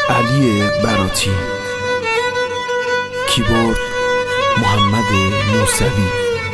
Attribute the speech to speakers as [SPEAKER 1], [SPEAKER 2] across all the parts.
[SPEAKER 1] علی براتی، کیبورد محمد موسوی.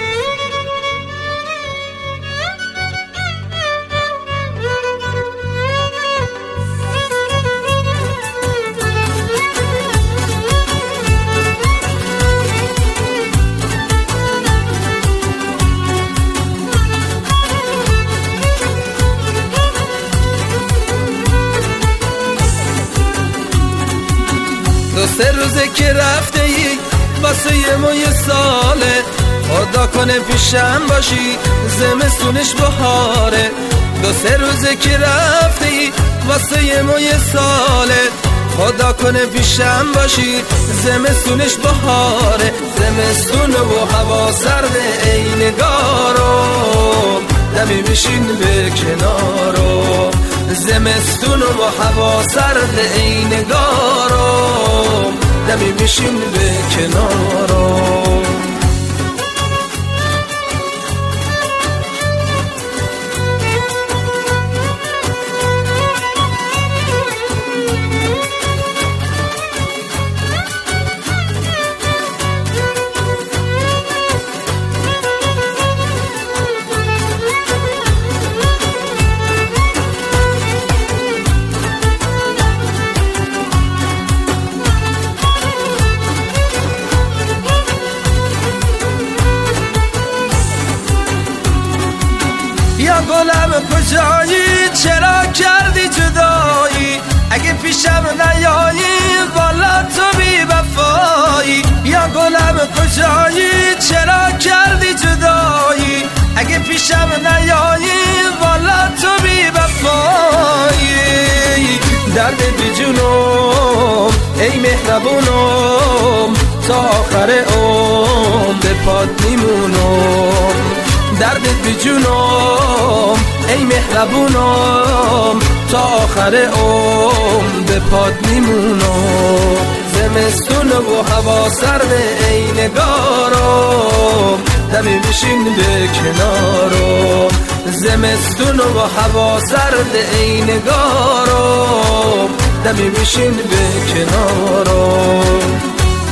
[SPEAKER 2] دو سه روزه که رفته ای واسه ما یه ساله، خدا کنه پیشم باشی زمستونش بهاره. دو سه روزه که رفته ای واسه ما یه ساله، خدا کنه پیشم باشی زمستونش بهاره. زمستون و هوا سرد ای نگارم، دمی بشین به کنارم. زمستون و هوا سرد ای نگارم، دمی بشین به کنارم. یا گلم کجایی چرا کردی جدایی، اگه پیشم نیایی والا تو بی وفایی. یا گلم کجایی چرا کردی جدایی، اگه پیشم نیایی والا تو بی وفایی. درد بی جونم ای مهربونم، تا آخر عمر به پات میمونم. دردت بی جونم ای مهربونم، تا آخر عمر به پات میمونم. زمستون و هوا سرد ای نگارم، دمی بشین به کنارم. زمستون و هوا سرد ای نگارم، دمی بشین به کنارم.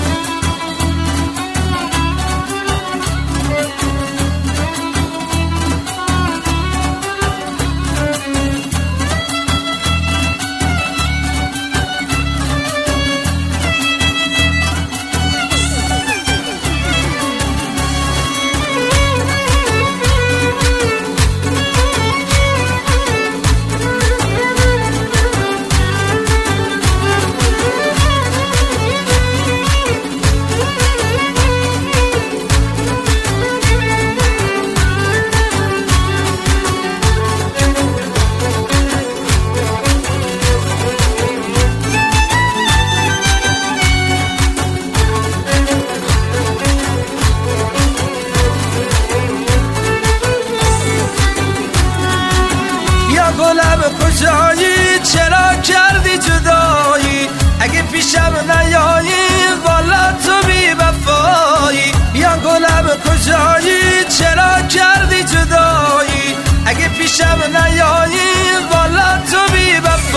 [SPEAKER 2] گلم کجایی چرا کردی جدایی، اگه پیشم نیایی والا تو بی وفایی. یا گلم کجایی چرا کردی جدایی، اگه پیشم نیایی والا تو بی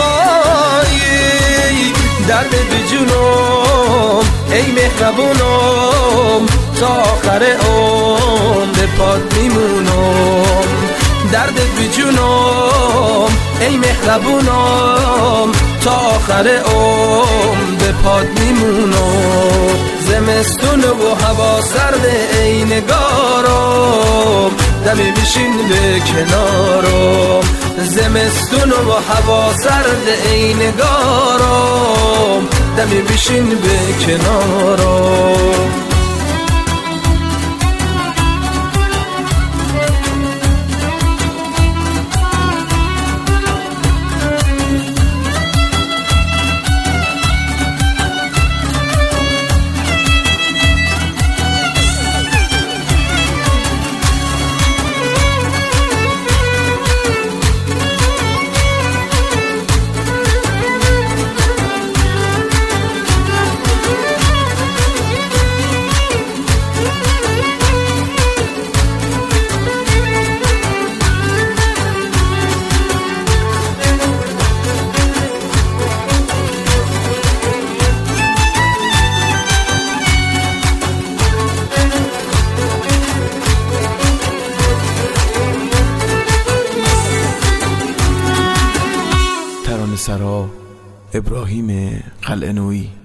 [SPEAKER 2] وفایی. درد بی جونم ای مهربونم، تا آخر عمر به پات میمونم. دردت بی جونم ای مهربونم، تا آخر عمر به پات میمونم. زمستون و هوا سرد ای نگارم، دمی بشین به کنارم. زمستون و هوا سرد ای نگارم، دمی بشین به کنارم.
[SPEAKER 1] افسانه سرا ابراهیم قلعه‌نویی.